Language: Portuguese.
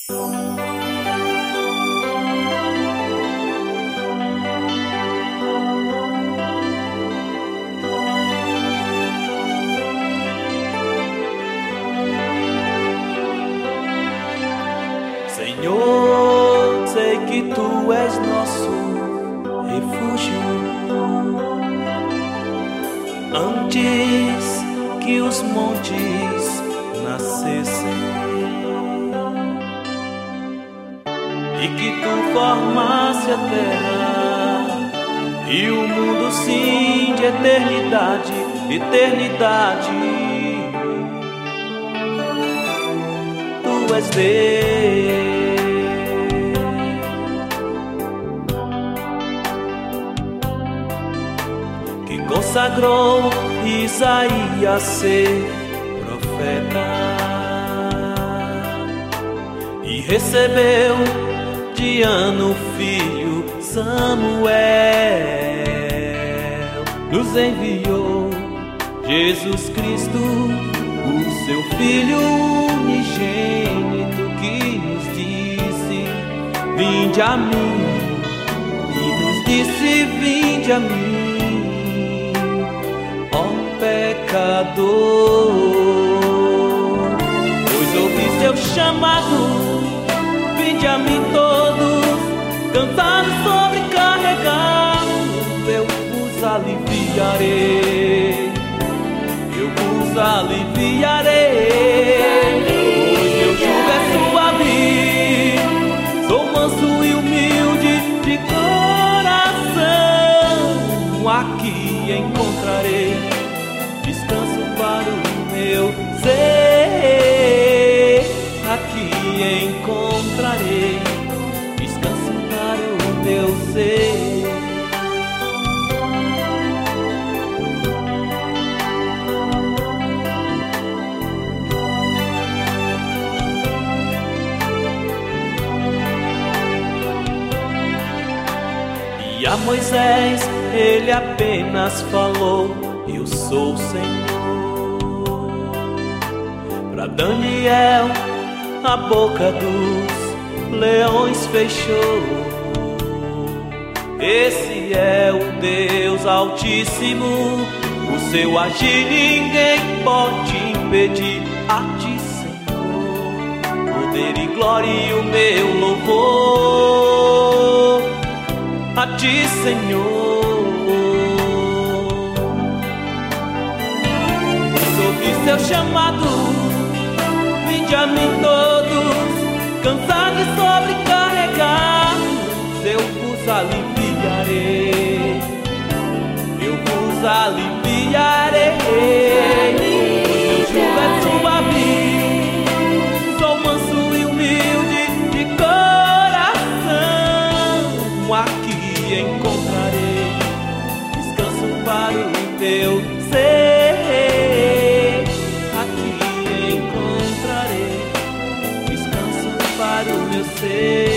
Senhor, sei que Tu és nosso refúgio. Antes que os montes nascessem e que Tu formasse a terra e o mundo, sim, de eternidade, eternidade, Tu és Deus. Consagrou Isaías ser profeta e recebeu de ano filho Samuel. Nos enviou Jesus Cristo, o seu Filho unigênito, que nos disse: vinde a mim, e nos disse: vinde a mim, pecador, pois ouvi seu chamado. Vinde a mim todos, cansados, sobrecarregados, eu vos aliviarei, eu vos aliviarei. Pois meu jugo é suave, sou manso e humilde de coração, aqui encontrarei descanso para o meu ser, aqui encontrarei descanso para o meu ser. E a Moisés ele apenas falou: eu sou o Senhor. Para Daniel a boca dos leões fechou. Esse é o Deus Altíssimo, o seu agir ninguém pode impedir. A ti, Senhor, poder e glória e o meu louvor. A ti, Senhor, ouvi seu chamado. Vinde a mim todos, cansados e sobrecarregados, eu vos aliviarei, eu vos aliviarei. Pois meu jugo é suave, sou manso e humilde de coração, aqui encontrarei descanso para o meu ser. Para o meu ser.